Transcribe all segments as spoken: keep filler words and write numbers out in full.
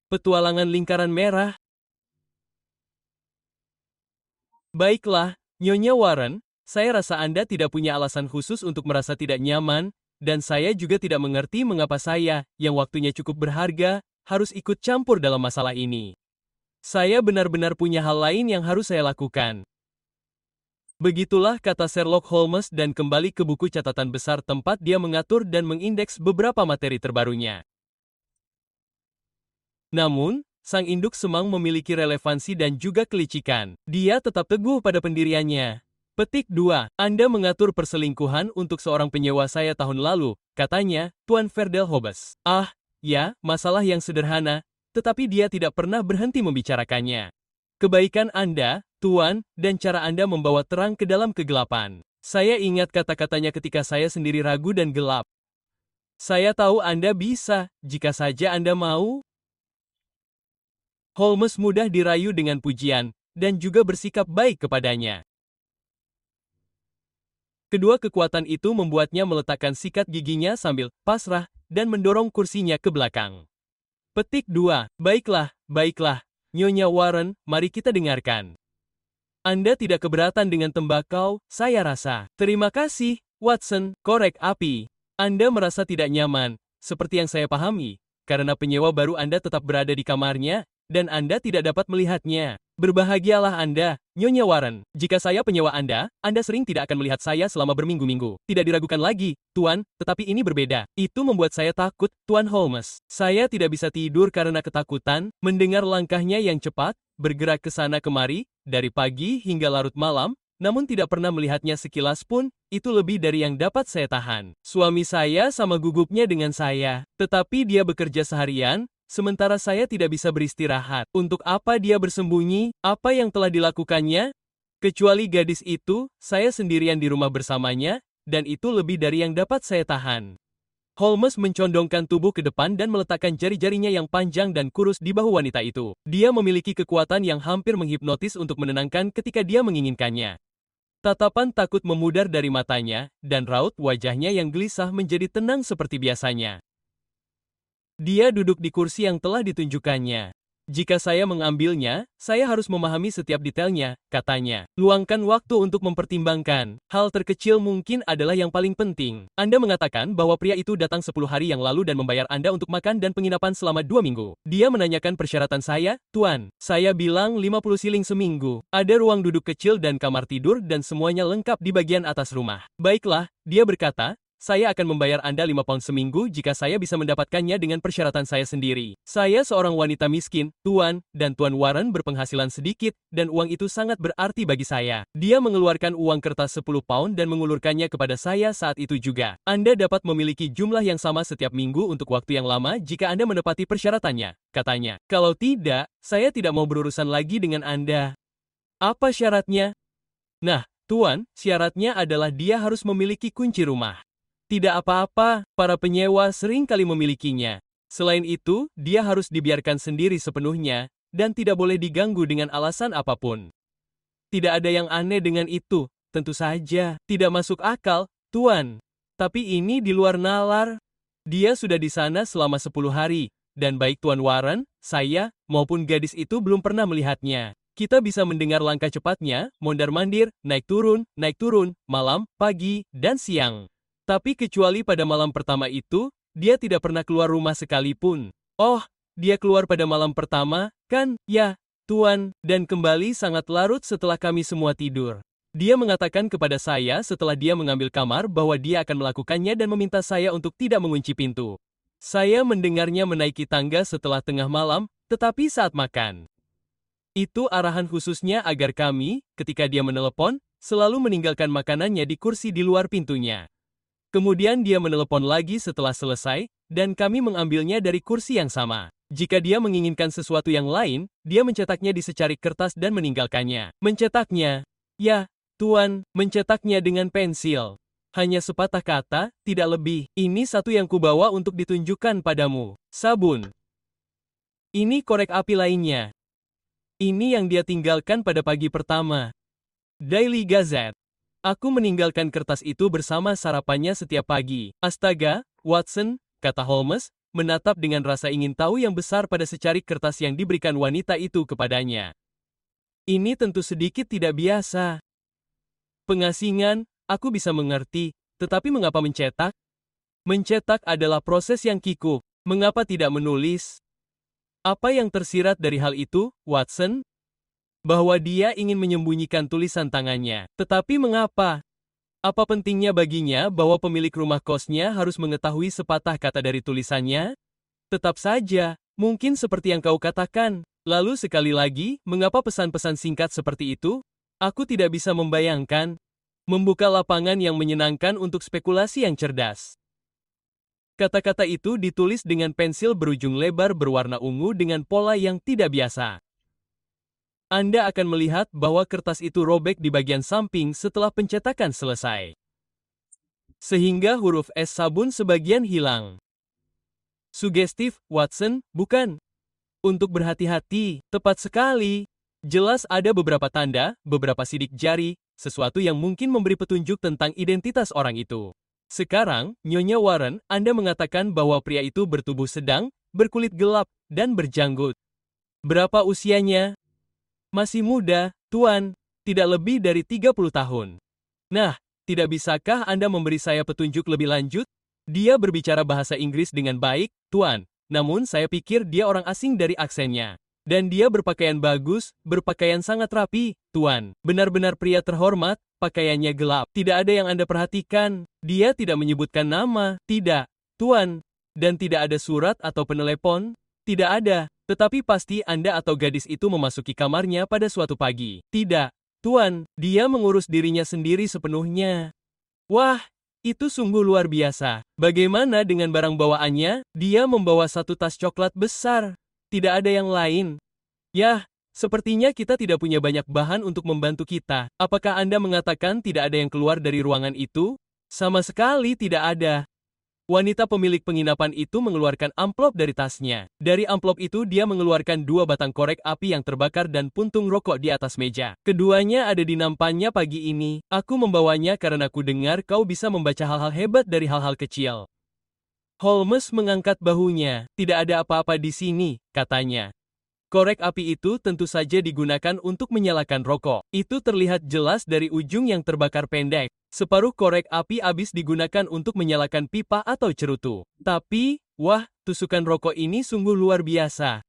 Petualangan lingkaran merah. Baiklah, Nyonya Warren, saya rasa Anda tidak punya alasan khusus untuk merasa tidak nyaman, dan saya juga tidak mengerti mengapa saya, yang waktunya cukup berharga, harus ikut campur dalam masalah ini. Saya benar-benar punya hal lain yang harus saya lakukan. Begitulah kata Sherlock Holmes dan kembali ke buku catatan besar tempat dia mengatur dan mengindeks beberapa materi terbarunya. Namun, sang induk semang memiliki relevansi dan juga kelicikan. Dia tetap teguh pada pendiriannya. Petik dua. Anda mengatur perselingkuhan untuk seorang penyewa saya tahun lalu, katanya, Tuan Verdel Hobbes. Ah, ya, masalah yang sederhana, tetapi dia tidak pernah berhenti membicarakannya. Kebaikan Anda, Tuan, dan cara Anda membawa terang ke dalam kegelapan. Saya ingat kata-katanya ketika saya sendiri ragu dan gelap. Saya tahu Anda bisa, jika saja Anda mau. Holmes mudah dirayu dengan pujian, dan juga bersikap baik kepadanya. Kedua kekuatan itu membuatnya meletakkan sikat giginya sambil pasrah, dan mendorong kursinya ke belakang. Petik dua. Baiklah, baiklah, Nyonya Warren, mari kita dengarkan. Anda tidak keberatan dengan tembakau, saya rasa. Terima kasih, Watson, korek api. Anda merasa tidak nyaman, seperti yang saya pahami, karena penyewa baru Anda tetap berada di kamarnya, dan Anda tidak dapat melihatnya. Berbahagialah Anda, Nyonya Warren. Jika saya penyewa Anda, Anda sering tidak akan melihat saya selama berminggu-minggu. Tidak diragukan lagi, Tuan, tetapi ini berbeda. Itu membuat saya takut, Tuan Holmes. Saya tidak bisa tidur karena ketakutan, mendengar langkahnya yang cepat, bergerak ke sana kemari, dari pagi hingga larut malam, namun tidak pernah melihatnya sekilas pun, itu lebih dari yang dapat saya tahan. Suami saya sama gugupnya dengan saya, tetapi dia bekerja seharian, sementara saya tidak bisa beristirahat. Untuk apa dia bersembunyi? Apa yang telah dilakukannya? Kecuali gadis itu, saya sendirian di rumah bersamanya, dan itu lebih dari yang dapat saya tahan. Holmes mencondongkan tubuh ke depan dan meletakkan jari-jarinya yang panjang dan kurus di bahu wanita itu. Dia memiliki kekuatan yang hampir menghipnotis untuk menenangkan ketika dia menginginkannya. Tatapan takut memudar dari matanya, dan raut wajahnya yang gelisah menjadi tenang seperti biasanya. Dia duduk di kursi yang telah ditunjukkannya. Jika saya mengambilnya, saya harus memahami setiap detailnya, katanya. Luangkan waktu untuk mempertimbangkan. Hal terkecil mungkin adalah yang paling penting. Anda mengatakan bahwa pria itu datang sepuluh hari yang lalu dan membayar Anda untuk makan dan penginapan selama dua minggu. Dia menanyakan persyaratan saya, Tuan. Saya bilang lima puluh siling seminggu. Ada ruang duduk kecil dan kamar tidur dan semuanya lengkap di bagian atas rumah. Baiklah, dia berkata, saya akan membayar Anda lima pound seminggu jika saya bisa mendapatkannya dengan persyaratan saya sendiri. Saya seorang wanita miskin, Tuan, dan Tuan Warren berpenghasilan sedikit, dan uang itu sangat berarti bagi saya. Dia mengeluarkan uang kertas sepuluh pound dan mengulurkannya kepada saya saat itu juga. Anda dapat memiliki jumlah yang sama setiap minggu untuk waktu yang lama jika Anda menepati persyaratannya, katanya. Kalau tidak, saya tidak mau berurusan lagi dengan Anda. Apa syaratnya? Nah, Tuan, syaratnya adalah dia harus memiliki kunci rumah. Tidak apa-apa, para penyewa sering kali memilikinya. Selain itu, dia harus dibiarkan sendiri sepenuhnya, dan tidak boleh diganggu dengan alasan apapun. Tidak ada yang aneh dengan itu, tentu saja. Tidak masuk akal, Tuan. Tapi ini di luar nalar. Dia sudah di sana selama sepuluh hari, dan baik Tuan Warren, saya, maupun gadis itu belum pernah melihatnya. Kita bisa mendengar langkah cepatnya, mondar-mandir, naik turun, naik turun, malam, pagi, dan siang. Tapi kecuali pada malam pertama itu, dia tidak pernah keluar rumah sekalipun. Oh, dia keluar pada malam pertama, kan? Ya, Tuan, dan kembali sangat larut setelah kami semua tidur. Dia mengatakan kepada saya setelah dia mengambil kamar bahwa dia akan melakukannya dan meminta saya untuk tidak mengunci pintu. Saya mendengarnya menaiki tangga setelah tengah malam, tetapi saat makan. Itu arahan khususnya agar kami, ketika dia menelepon, selalu meninggalkan makanannya di kursi di luar pintunya. Kemudian dia menelepon lagi setelah selesai, dan kami mengambilnya dari kursi yang sama. Jika dia menginginkan sesuatu yang lain, dia mencetaknya di secarik kertas dan meninggalkannya. Mencetaknya? Ya, Tuan, mencetaknya dengan pensil. Hanya sepatah kata, tidak lebih. Ini satu yang kubawa untuk ditunjukkan padamu. Sabun. Ini korek api lainnya. Ini yang dia tinggalkan pada pagi pertama. Daily Gazette. Aku meninggalkan kertas itu bersama sarapannya setiap pagi. Astaga, Watson, kata Holmes, menatap dengan rasa ingin tahu yang besar pada secarik kertas yang diberikan wanita itu kepadanya. Ini tentu sedikit tidak biasa. Pengasingan, aku bisa mengerti, tetapi mengapa mencetak? Mencetak adalah proses yang kikuk. Mengapa tidak menulis? Apa yang tersirat dari hal itu, Watson? Bahwa dia ingin menyembunyikan tulisan tangannya. Tetapi mengapa? Apa pentingnya baginya bahwa pemilik rumah kosnya harus mengetahui sepatah kata dari tulisannya? Tetap saja, mungkin seperti yang kau katakan. Lalu sekali lagi, mengapa pesan-pesan singkat seperti itu? Aku tidak bisa membayangkan. Membuka lapangan yang menyenangkan untuk spekulasi yang cerdas. Kata-kata itu ditulis dengan pensil berujung lebar berwarna ungu dengan pola yang tidak biasa. Anda akan melihat bahwa kertas itu robek di bagian samping setelah pencetakan selesai. Sehingga huruf S sabun sebagian hilang. Sugestif, Watson, bukan? Untuk berhati-hati, tepat sekali. Jelas ada beberapa tanda, beberapa sidik jari, sesuatu yang mungkin memberi petunjuk tentang identitas orang itu. Sekarang, Nyonya Warren, Anda mengatakan bahwa pria itu bertubuh sedang, berkulit gelap, dan berjanggut. Berapa usianya? Masih muda, Tuan. Tidak lebih dari tiga puluh tahun. Nah, tidak bisakah Anda memberi saya petunjuk lebih lanjut? Dia berbicara bahasa Inggris dengan baik, Tuan. Namun saya pikir dia orang asing dari aksennya. Dan dia berpakaian bagus, berpakaian sangat rapi, Tuan. Benar-benar pria terhormat, pakaiannya gelap. Tidak ada yang Anda perhatikan. Dia tidak menyebutkan nama, tidak, Tuan. Dan tidak ada surat atau penelepon, tidak ada. Tetapi pasti Anda atau gadis itu memasuki kamarnya pada suatu pagi. Tidak, Tuan. Dia mengurus dirinya sendiri sepenuhnya. Wah, itu sungguh luar biasa. Bagaimana dengan barang bawaannya? Dia membawa satu tas coklat besar. Tidak ada yang lain. Yah, sepertinya kita tidak punya banyak bahan untuk membantu kita. Apakah Anda mengatakan tidak ada yang keluar dari ruangan itu? Sama sekali tidak ada. Wanita pemilik penginapan itu mengeluarkan amplop dari tasnya. Dari amplop itu dia mengeluarkan dua batang korek api yang terbakar dan puntung rokok di atas meja. Keduanya ada di nampannya pagi ini. Aku membawanya karena ku dengar kau bisa membaca hal-hal hebat dari hal-hal kecil. Holmes mengangkat bahunya. Tidak ada apa-apa di sini, katanya. Korek api itu tentu saja digunakan untuk menyalakan rokok. Itu terlihat jelas dari ujung yang terbakar pendek. Separuh korek api habis digunakan untuk menyalakan pipa atau cerutu. Tapi, wah, tusukan rokok ini sungguh luar biasa.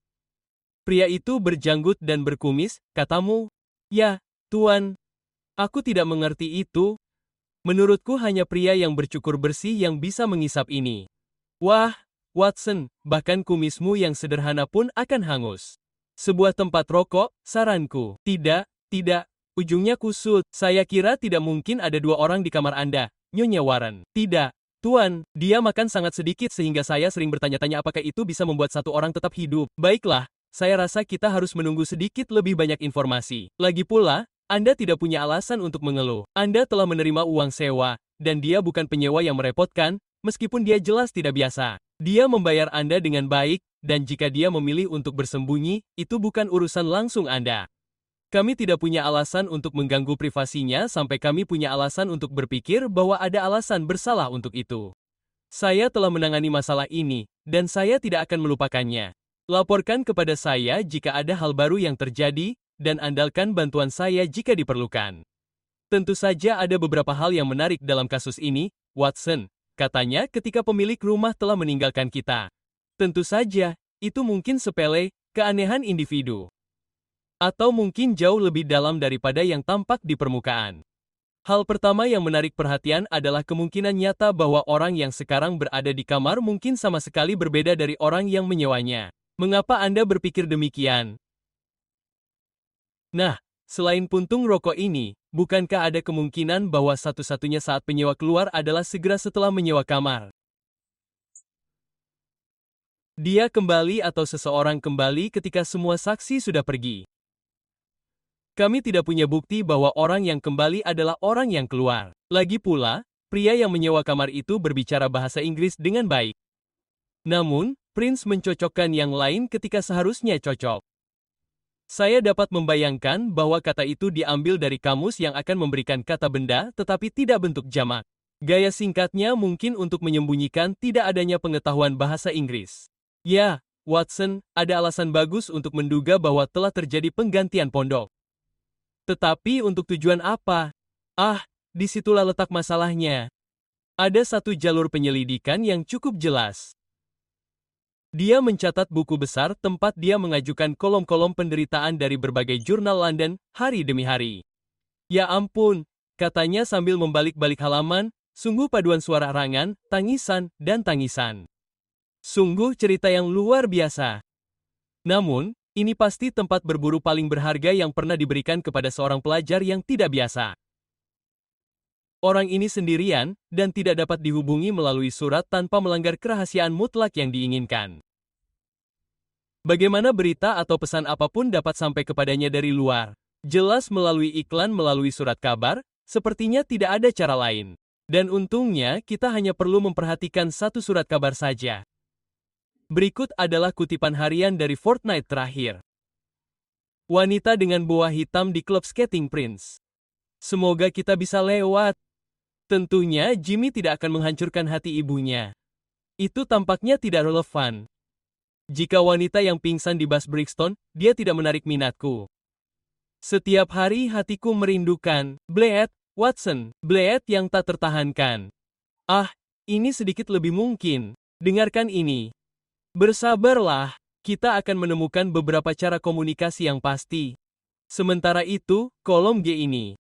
Pria itu berjanggut dan berkumis, katamu? Ya, Tuan. Aku tidak mengerti itu. Menurutku hanya pria yang bercukur bersih yang bisa mengisap ini. Wah, Watson, bahkan kumismu yang sederhana pun akan hangus. Sebuah tempat rokok, saranku. Tidak, tidak, ujungnya kusut. Saya kira tidak mungkin ada dua orang di kamar Anda, Nyonya Warren. Tidak, Tuan, dia makan sangat sedikit sehingga saya sering bertanya-tanya apakah itu bisa membuat satu orang tetap hidup. Baiklah, saya rasa kita harus menunggu sedikit lebih banyak informasi. Lagi pula, Anda tidak punya alasan untuk mengeluh. Anda telah menerima uang sewa, dan dia bukan penyewa yang merepotkan, meskipun dia jelas tidak biasa. Dia membayar Anda dengan baik, dan jika dia memilih untuk bersembunyi, itu bukan urusan langsung Anda. Kami tidak punya alasan untuk mengganggu privasinya sampai kami punya alasan untuk berpikir bahwa ada alasan bersalah untuk itu. Saya telah menangani masalah ini, dan saya tidak akan melupakannya. Laporkan kepada saya jika ada hal baru yang terjadi, dan andalkan bantuan saya jika diperlukan. Tentu saja ada beberapa hal yang menarik dalam kasus ini, Watson, katanya ketika pemilik rumah telah meninggalkan kita. Tentu saja, itu mungkin sepele, keanehan individu. Atau mungkin jauh lebih dalam daripada yang tampak di permukaan. Hal pertama yang menarik perhatian adalah kemungkinan nyata bahwa orang yang sekarang berada di kamar mungkin sama sekali berbeda dari orang yang menyewanya. Mengapa Anda berpikir demikian? Nah, selain puntung rokok ini, bukankah ada kemungkinan bahwa satu-satunya saat penyewa keluar adalah segera setelah menyewa kamar? Dia kembali atau seseorang kembali ketika semua saksi sudah pergi. Kami tidak punya bukti bahwa orang yang kembali adalah orang yang keluar. Lagi pula, pria yang menyewa kamar itu berbicara bahasa Inggris dengan baik. Namun, Prince mencocokkan yang lain ketika seharusnya cocok. Saya dapat membayangkan bahwa kata itu diambil dari kamus yang akan memberikan kata benda tetapi tidak bentuk jamak. Gaya singkatnya mungkin untuk menyembunyikan tidak adanya pengetahuan bahasa Inggris. Ya, Watson, ada alasan bagus untuk menduga bahwa telah terjadi penggantian pondok. Tetapi untuk tujuan apa? Ah, disitulah letak masalahnya. Ada satu jalur penyelidikan yang cukup jelas. Dia mencatat buku besar tempat dia mengajukan kolom-kolom penderitaan dari berbagai jurnal London, hari demi hari. Ya ampun, katanya sambil membalik-balik halaman, sungguh paduan suara rangan, tangisan, dan tangisan. Sungguh cerita yang luar biasa. Namun, ini pasti tempat berburu paling berharga yang pernah diberikan kepada seorang pelajar yang tidak biasa. Orang ini sendirian, dan tidak dapat dihubungi melalui surat tanpa melanggar kerahasiaan mutlak yang diinginkan. Bagaimana berita atau pesan apapun dapat sampai kepadanya dari luar? Jelas melalui iklan melalui surat kabar, sepertinya tidak ada cara lain. Dan untungnya kita hanya perlu memperhatikan satu surat kabar saja. Berikut adalah kutipan harian dari fortnight terakhir. Wanita dengan boa hitam di klub skating Prince. Semoga kita bisa lewat. Tentunya Jimmy tidak akan menghancurkan hati ibunya. Itu tampaknya tidak relevan. Jika wanita yang pingsan di bus Brixton, dia tidak menarik minatku. Setiap hari hatiku merindukan Blythe, Watson, Blythe yang tak tertahankan. Ah, ini sedikit lebih mungkin. Dengarkan ini. Bersabarlah, kita akan menemukan beberapa cara komunikasi yang pasti. Sementara itu, kolom G ini.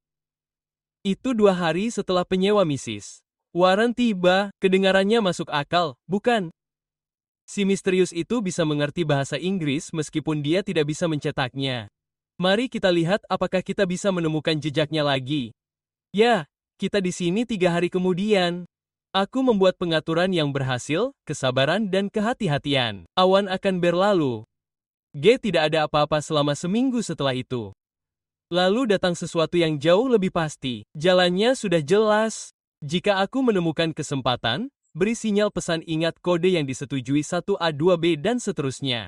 Itu dua hari setelah penyewa missis Warren tiba, kedengarannya masuk akal, bukan? Si misterius itu bisa mengerti bahasa Inggris meskipun dia tidak bisa mencetaknya. Mari kita lihat apakah kita bisa menemukan jejaknya lagi. Ya, kita di sini tiga hari kemudian. Aku membuat pengaturan yang berhasil, kesabaran dan kehati-hatian. Awan akan berlalu. G tidak ada apa-apa selama seminggu setelah itu. Lalu datang sesuatu yang jauh lebih pasti. Jalannya sudah jelas. Jika aku menemukan kesempatan, beri sinyal pesan ingat kode yang disetujui satu A dua B dan seterusnya.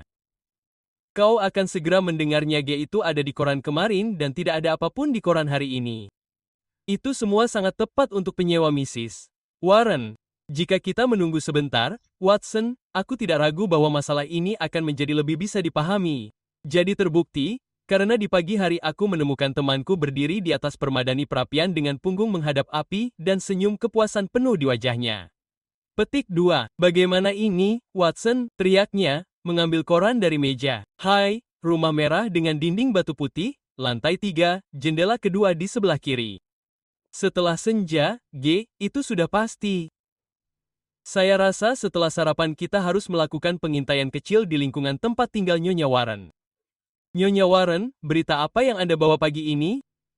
Kau akan segera mendengarnya. G itu ada di koran kemarin dan tidak ada apapun di koran hari ini. Itu semua sangat tepat untuk penyewa missis Warren. Jika kita menunggu sebentar, Watson, aku tidak ragu bahwa masalah ini akan menjadi lebih bisa dipahami. Jadi terbukti, karena di pagi hari aku menemukan temanku berdiri di atas permadani perapian dengan punggung menghadap api dan senyum kepuasan penuh di wajahnya. Petik dua. Bagaimana ini, Watson? Teriaknya, mengambil koran dari meja. Hai, rumah merah dengan dinding batu putih, lantai tiga, jendela kedua di sebelah kiri. Setelah senja, G, itu sudah pasti. Saya rasa setelah sarapan kita harus melakukan pengintaian kecil di lingkungan tempat tinggal Nyonya Warren. Nyonya Warren, berita apa yang Anda bawa pagi ini?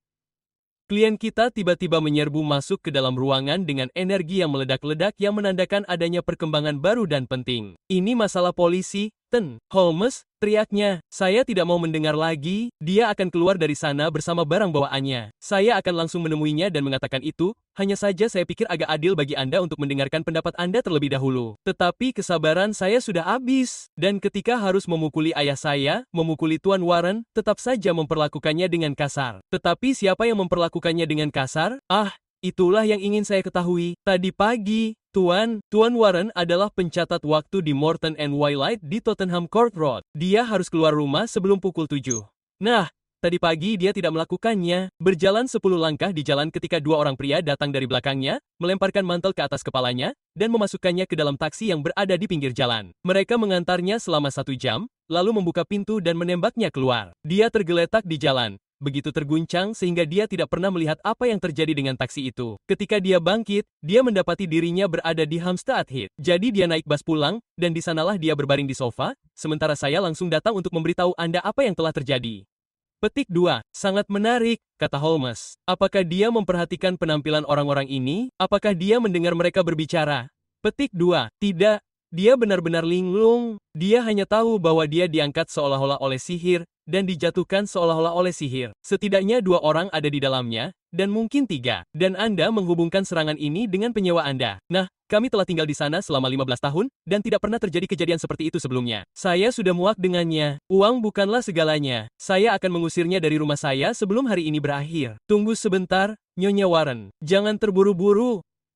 Klien kita tiba-tiba menyerbu masuk ke dalam ruangan dengan energi yang meledak-ledak yang menandakan adanya perkembangan baru dan penting. Ini masalah polisi, Ten. Holmes, teriaknya. Saya tidak mau mendengar lagi. Dia akan keluar dari sana bersama barang bawaannya. Saya akan langsung menemuinya dan mengatakan itu. Hanya saja saya pikir agak adil bagi Anda untuk mendengarkan pendapat Anda terlebih dahulu. Tetapi kesabaran saya sudah habis. Dan ketika harus memukuli ayah saya, memukuli Tuan Warren, tetap saja memperlakukannya dengan kasar. Tetapi siapa yang memperlakukannya dengan kasar? Ah, itulah yang ingin saya ketahui. Tadi pagi, Tuan, Tuan Warren adalah pencatat waktu di Morton and Whitelight di Tottenham Court Road. Dia harus keluar rumah sebelum pukul tujuh. Nah, tadi pagi dia tidak melakukannya. Berjalan sepuluh langkah di jalan ketika dua orang pria datang dari belakangnya, melemparkan mantel ke atas kepalanya, dan memasukkannya ke dalam taksi yang berada di pinggir jalan. Mereka mengantarnya selama satu jam, lalu membuka pintu dan menembaknya keluar. Dia tergeletak di jalan. Begitu terguncang sehingga dia tidak pernah melihat apa yang terjadi dengan taksi itu. Ketika dia bangkit, dia mendapati dirinya berada di Hampstead Heath. Jadi dia naik bus pulang, dan di sanalah dia berbaring di sofa, sementara saya langsung datang untuk memberitahu Anda apa yang telah terjadi. Petik dua. Sangat menarik, kata Holmes. Apakah dia memperhatikan penampilan orang-orang ini? Apakah dia mendengar mereka berbicara? Petik dua. Tidak. Dia benar-benar linglung. Dia hanya tahu bahwa dia diangkat seolah-olah oleh sihir, dan dijatuhkan seolah-olah oleh sihir. Setidaknya dua orang ada di dalamnya, dan mungkin tiga. Dan Anda menghubungkan serangan ini dengan penyewa Anda. Nah, kami telah tinggal di sana selama lima belas tahun, dan tidak pernah terjadi kejadian seperti itu sebelumnya. Saya sudah muak dengannya. Uang bukanlah segalanya. Saya akan mengusirnya dari rumah saya sebelum hari ini berakhir. Tunggu sebentar, Nyonya Warren. Jangan terburu-buru.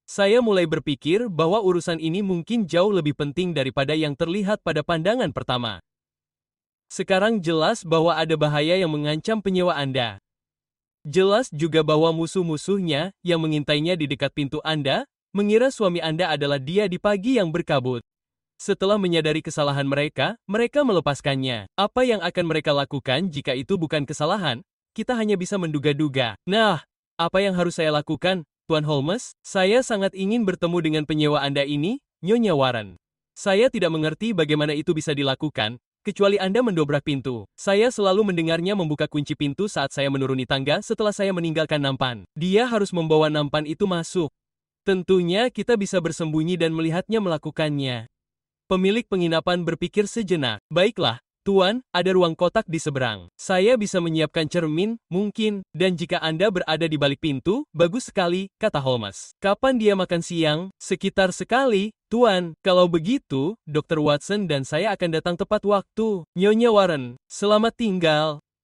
Saya mulai berpikir bahwa urusan ini mungkin jauh lebih penting daripada yang terlihat pada pandangan pertama. Sekarang jelas bahwa ada bahaya yang mengancam penyewa Anda. Jelas juga bahwa musuh-musuhnya yang mengintainya di dekat pintu Anda, mengira suami Anda adalah dia di pagi yang berkabut. Setelah menyadari kesalahan mereka, mereka melepaskannya. Apa yang akan mereka lakukan jika itu bukan kesalahan? Kita hanya bisa menduga-duga. Nah, apa yang harus saya lakukan, Tuan Holmes? Saya sangat ingin bertemu dengan penyewa Anda ini, Nyonya Warren. Saya tidak mengerti bagaimana itu bisa dilakukan, kecuali Anda mendobrak pintu. Saya selalu mendengarnya membuka kunci pintu saat saya menuruni tangga setelah saya meninggalkan nampan. Dia harus membawa nampan itu masuk. Tentunya kita bisa bersembunyi dan melihatnya melakukannya. Pemilik penginapan berpikir sejenak. Baiklah, Tuan, ada ruang kotak di seberang. Saya bisa menyiapkan cermin, mungkin, dan jika Anda berada di balik pintu, bagus sekali, kata Holmes. Kapan dia makan siang? Sekitar sekali, Tuan. Kalau begitu, dokter Watson dan saya akan datang tepat waktu. Nyonya Warren, selamat tinggal.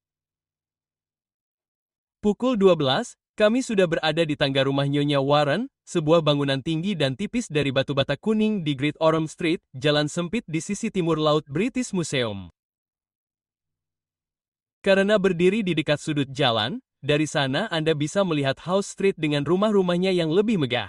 Pukul dua belas, kami sudah berada di tangga rumah Nyonya Warren, sebuah bangunan tinggi dan tipis dari batu bata kuning di Great Orme Street, jalan sempit di sisi timur laut British Museum. Karena berdiri di dekat sudut jalan, dari sana Anda bisa melihat House Street dengan rumah-rumahnya yang lebih megah.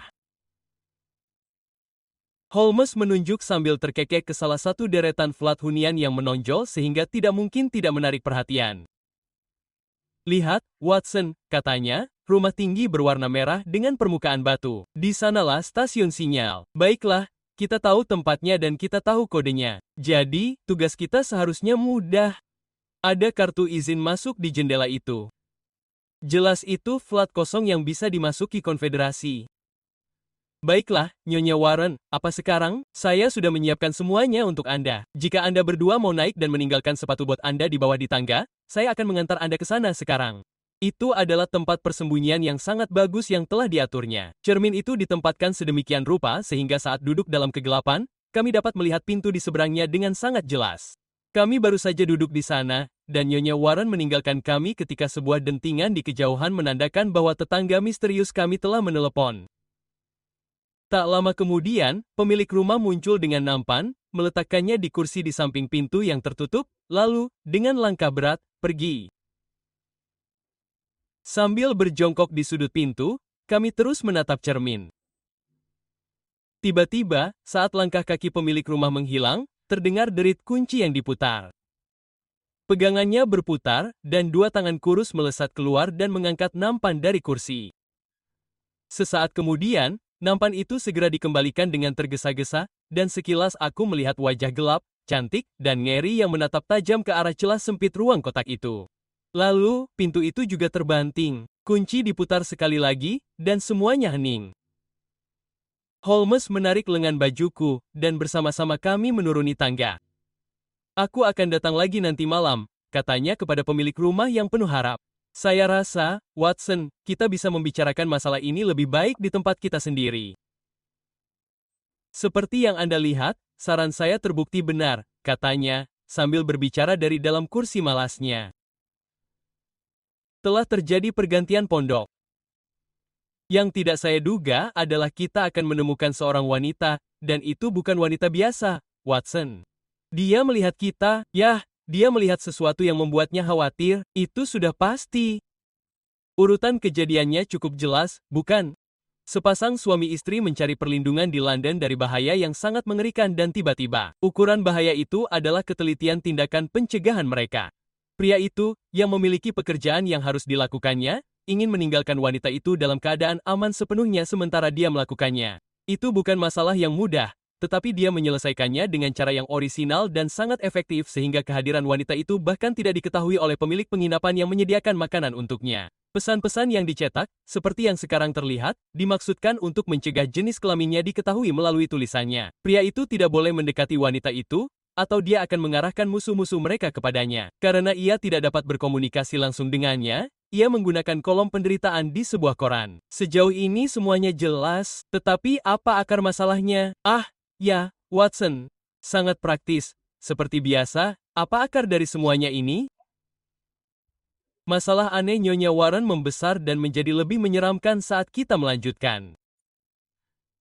Holmes menunjuk sambil terkekeh ke salah satu deretan flat hunian yang menonjol sehingga tidak mungkin tidak menarik perhatian. Lihat, Watson, katanya, rumah tinggi berwarna merah dengan permukaan batu. Di sanalah stasiun sinyal. Baiklah, kita tahu tempatnya dan kita tahu kodenya. Jadi, tugas kita seharusnya mudah. Ada kartu izin masuk di jendela itu. Jelas itu flat kosong yang bisa dimasuki konfederasi. Baiklah, Nyonya Warren, apa sekarang? Saya sudah menyiapkan semuanya untuk Anda. Jika Anda berdua mau naik dan meninggalkan sepatu bot Anda di bawah di tangga, saya akan mengantar Anda ke sana sekarang. Itu adalah tempat persembunyian yang sangat bagus yang telah diaturnya. Cermin itu ditempatkan sedemikian rupa sehingga saat duduk dalam kegelapan, kami dapat melihat pintu di seberangnya dengan sangat jelas. Kami baru saja duduk di sana, dan Nyonya Warren meninggalkan kami ketika sebuah dentingan di kejauhan menandakan bahwa tetangga misterius kami telah menelepon. Tak lama kemudian, pemilik rumah muncul dengan nampan, meletakkannya di kursi di samping pintu yang tertutup, lalu, dengan langkah berat, pergi. Sambil berjongkok di sudut pintu, kami terus menatap cermin. Tiba-tiba, saat langkah kaki pemilik rumah menghilang, terdengar derit kunci yang diputar. Pegangannya berputar, dan dua tangan kurus melesat keluar dan mengangkat nampan dari kursi. Sesaat kemudian, nampan itu segera dikembalikan dengan tergesa-gesa, dan sekilas aku melihat wajah gelap, cantik, dan ngeri yang menatap tajam ke arah celah sempit ruang kotak itu. Lalu, pintu itu juga terbanting. Kunci diputar sekali lagi, dan semuanya hening. Holmes menarik lengan bajuku, dan bersama-sama kami menuruni tangga. Aku akan datang lagi nanti malam, katanya kepada pemilik rumah yang penuh harap. Saya rasa, Watson, kita bisa membicarakan masalah ini lebih baik di tempat kita sendiri. Seperti yang Anda lihat, saran saya terbukti benar, katanya, sambil berbicara dari dalam kursi malasnya. Telah terjadi pergantian pondok. Yang tidak saya duga adalah kita akan menemukan seorang wanita, dan itu bukan wanita biasa, Watson. Dia melihat kita, yah, dia melihat sesuatu yang membuatnya khawatir, itu sudah pasti. Urutan kejadiannya cukup jelas, bukan? Sepasang suami istri mencari perlindungan di London dari bahaya yang sangat mengerikan dan tiba-tiba. Ukuran bahaya itu adalah ketelitian tindakan pencegahan mereka. Pria itu, yang memiliki pekerjaan yang harus dilakukannya, ingin meninggalkan wanita itu dalam keadaan aman sepenuhnya sementara dia melakukannya. Itu bukan masalah yang mudah, tetapi dia menyelesaikannya dengan cara yang orisinal dan sangat efektif sehingga kehadiran wanita itu bahkan tidak diketahui oleh pemilik penginapan yang menyediakan makanan untuknya. Pesan-pesan yang dicetak, seperti yang sekarang terlihat, dimaksudkan untuk mencegah jenis kelaminnya diketahui melalui tulisannya. Pria itu tidak boleh mendekati wanita itu, atau dia akan mengarahkan musuh-musuh mereka kepadanya. Karena ia tidak dapat berkomunikasi langsung dengannya, ia menggunakan kolom penderitaan di sebuah koran. Sejauh ini semuanya jelas, tetapi apa akar masalahnya? Ah, ya, Watson. Sangat praktis. Seperti biasa, apa akar dari semuanya ini? Masalah aneh Nyonya Warren membesar dan menjadi lebih menyeramkan saat kita melanjutkan.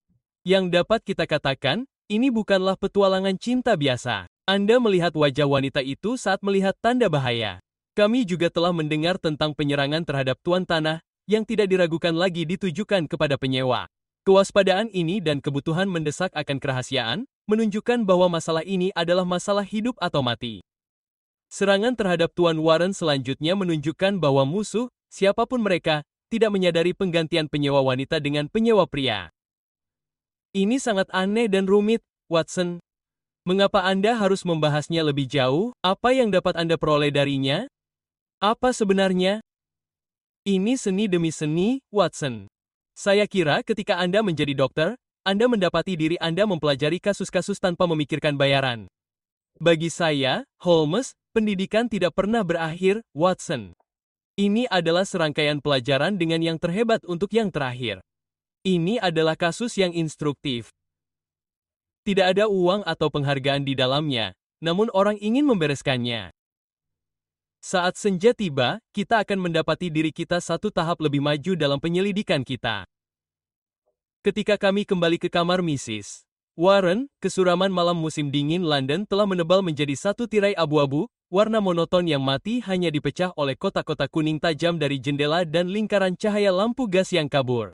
Yang dapat kita katakan, ini bukanlah petualangan cinta biasa. Anda melihat wajah wanita itu saat melihat tanda bahaya. Kami juga telah mendengar tentang penyerangan terhadap tuan tanah, yang tidak diragukan lagi ditujukan kepada penyewa. Kewaspadaan ini dan kebutuhan mendesak akan kerahasiaan, menunjukkan bahwa masalah ini adalah masalah hidup atau mati. Serangan terhadap Tuan Warren selanjutnya menunjukkan bahwa musuh, siapapun mereka, tidak menyadari penggantian penyewa wanita dengan penyewa pria. Ini sangat aneh dan rumit, Watson. Mengapa Anda harus membahasnya lebih jauh? Apa yang dapat Anda peroleh darinya? Apa sebenarnya? Ini seni demi seni, Watson. Saya kira ketika Anda menjadi dokter, Anda mendapati diri Anda mempelajari kasus-kasus tanpa memikirkan bayaran. Bagi saya, Holmes, pendidikan tidak pernah berakhir, Watson. Ini adalah serangkaian pelajaran dengan yang terhebat untuk yang terakhir. Ini adalah kasus yang instruktif. Tidak ada uang atau penghargaan di dalamnya, namun orang ingin membereskannya. Saat senja tiba, kita akan mendapati diri kita satu tahap lebih maju dalam penyelidikan kita. Ketika kami kembali ke kamar Missus Warren, kesuraman malam musim dingin London telah menebal menjadi satu tirai abu-abu, warna monoton yang mati hanya dipecah oleh kotak-kotak kuning tajam dari jendela dan lingkaran cahaya lampu gas yang kabur.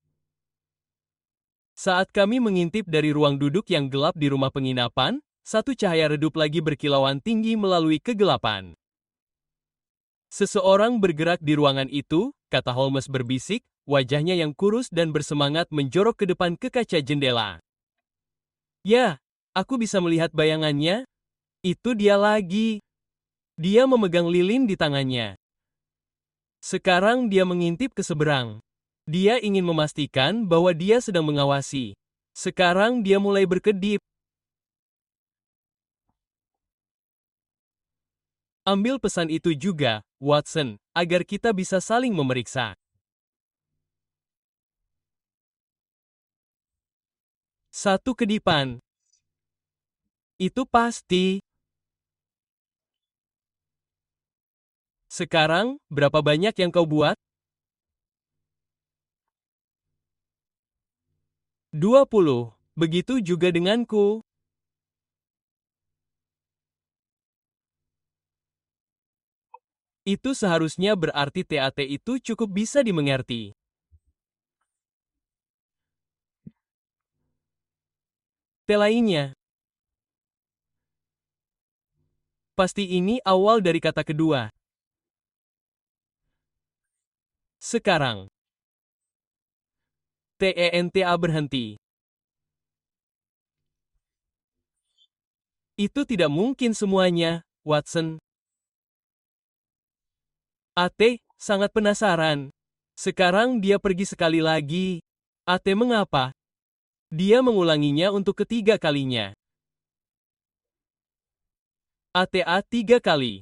Saat kami mengintip dari ruang duduk yang gelap di rumah penginapan, satu cahaya redup lagi berkilauan tinggi melalui kegelapan. Seseorang bergerak di ruangan itu, kata Holmes berbisik, wajahnya yang kurus dan bersemangat menjorok ke depan ke kaca jendela. Ya, aku bisa melihat bayangannya. Itu dia lagi. Dia memegang lilin di tangannya. Sekarang dia mengintip ke seberang. Dia ingin memastikan bahwa dia sedang mengawasi. Sekarang dia mulai berkedip. Ambil pesan itu juga, Watson, agar kita bisa saling memeriksa. Satu kedipan. Itu pasti. Sekarang, berapa banyak yang kau buat? dua puluh. Begitu juga denganku. Itu seharusnya berarti T A T itu cukup bisa dimengerti. T lainnya. Pasti ini awal dari kata kedua. Sekarang. T-E-N-T-A berhenti. Itu tidak mungkin semuanya, Watson. A T, sangat penasaran. Sekarang dia pergi sekali lagi. A T mengapa? Dia mengulanginya untuk ketiga kalinya. A T A tiga kali.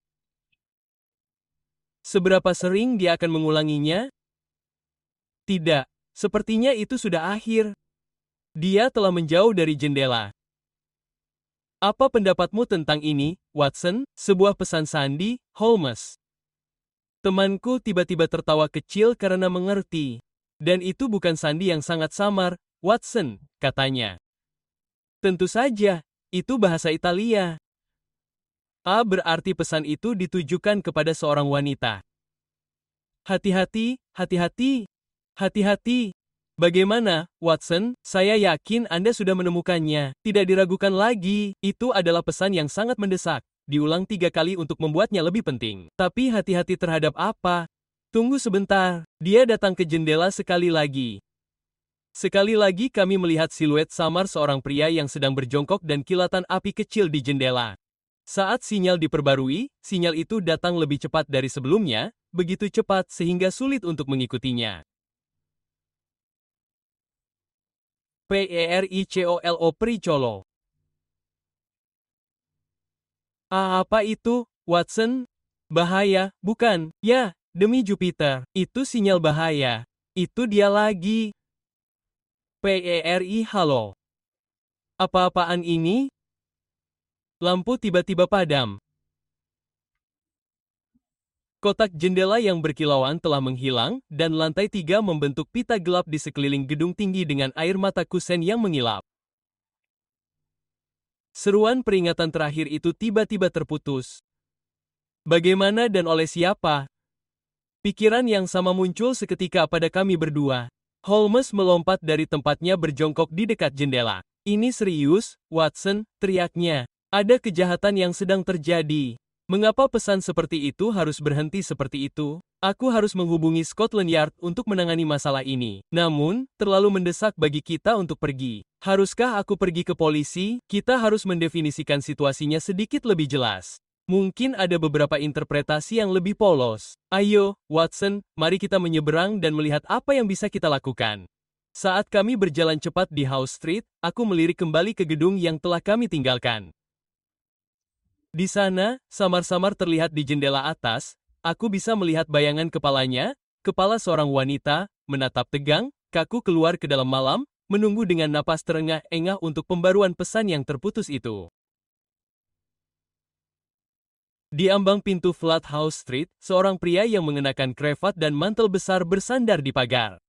Seberapa sering dia akan mengulanginya? Tidak, sepertinya itu sudah akhir. Dia telah menjauh dari jendela. Apa pendapatmu tentang ini, Watson? Sebuah pesan sandi, Holmes. Temanku tiba-tiba tertawa kecil karena mengerti. Dan itu bukan sandi yang sangat samar, Watson, katanya. Tentu saja, itu bahasa Italia. A berarti pesan itu ditujukan kepada seorang wanita. Hati-hati, hati-hati, hati-hati. Bagaimana, Watson? Saya yakin Anda sudah menemukannya. Tidak diragukan lagi, itu adalah pesan yang sangat mendesak. Diulang tiga kali untuk membuatnya lebih penting. Tapi hati-hati terhadap apa? Tunggu sebentar. Dia datang ke jendela sekali lagi. Sekali lagi kami melihat siluet samar seorang pria yang sedang berjongkok dan kilatan api kecil di jendela. Saat sinyal diperbarui, sinyal itu datang lebih cepat dari sebelumnya, begitu cepat sehingga sulit untuk mengikutinya. P E R I C O L O Pricolo. Ah, apa itu, Watson? Bahaya, bukan? Ya, demi Jupiter, itu sinyal bahaya. Itu dia lagi. P E R I halo. Apa-apaan ini? Lampu tiba-tiba padam. Kotak jendela yang berkilauan telah menghilang, dan lantai tiga membentuk pita gelap di sekeliling gedung tinggi dengan air mata kusen yang mengilap. Seruan peringatan terakhir itu tiba-tiba terputus. Bagaimana dan oleh siapa? Pikiran yang sama muncul seketika pada kami berdua. Holmes melompat dari tempatnya berjongkok di dekat jendela. Ini serius, Watson, teriaknya. Ada kejahatan yang sedang terjadi. Mengapa pesan seperti itu harus berhenti seperti itu? Aku harus menghubungi Scotland Yard untuk menangani masalah ini. Namun, terlalu mendesak bagi kita untuk pergi. Haruskah aku pergi ke polisi? Kita harus mendefinisikan situasinya sedikit lebih jelas. Mungkin ada beberapa interpretasi yang lebih polos. Ayo, Watson, mari kita menyeberang dan melihat apa yang bisa kita lakukan. Saat kami berjalan cepat di House Street, aku melirik kembali ke gedung yang telah kami tinggalkan. Di sana, samar-samar terlihat di jendela atas, aku bisa melihat bayangan kepalanya, kepala seorang wanita, menatap tegang, kaku keluar ke dalam malam, menunggu dengan napas terengah-engah untuk pembaruan pesan yang terputus itu. Di ambang pintu Flat House Street, seorang pria yang mengenakan krevat dan mantel besar bersandar di pagar.